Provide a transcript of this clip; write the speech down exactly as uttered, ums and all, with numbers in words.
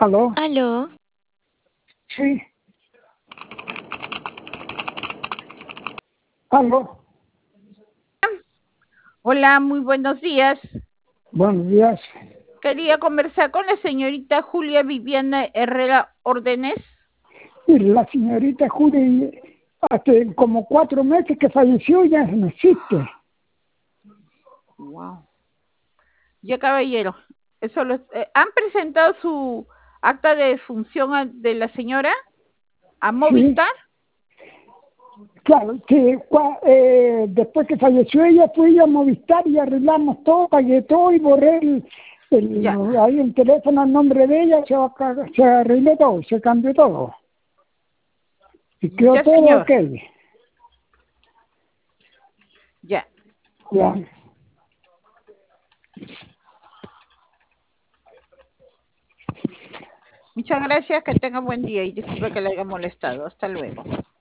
¿Aló? ¿Aló? Sí. ¿Aló? Hola, muy buenos días. Buenos días. Quería conversar con la señorita Julia Viviana Herrera Órdenes. Y la señorita Julia, hace como cuatro meses que falleció, ya no existe. Wow. Ya, caballero, eso lo, eh, ¿han presentado su acta de defunción a- de la señora a Movistar? Sí. Claro, que cua- eh, después que falleció ella, fui a Movistar y arreglamos todo, pagué todo y borré el, el, Ya. ahí el teléfono al nombre de ella, se, acá- se arregló todo, se cambió todo. Y quedó Ya, todo señor. ok. Ya. Ya. Muchas gracias, que tenga buen día y disculpe que le haya molestado. Hasta luego.